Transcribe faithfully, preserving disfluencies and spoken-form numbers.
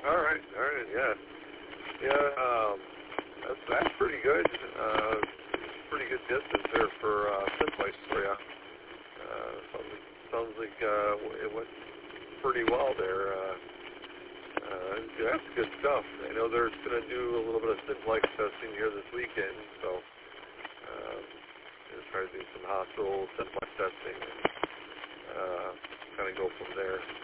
All right, all right, yeah. Yeah, um, that's, that's pretty good. Uh, pretty good distance there for uh, Simplex for you. Uh, sounds like, sounds like uh, it went pretty well there. Uh, uh, that's good stuff. I know they're going to do a little bit of Simplex testing here this weekend, so uh, they're trying to do some hospital Simplex testing and uh, kind of go from there.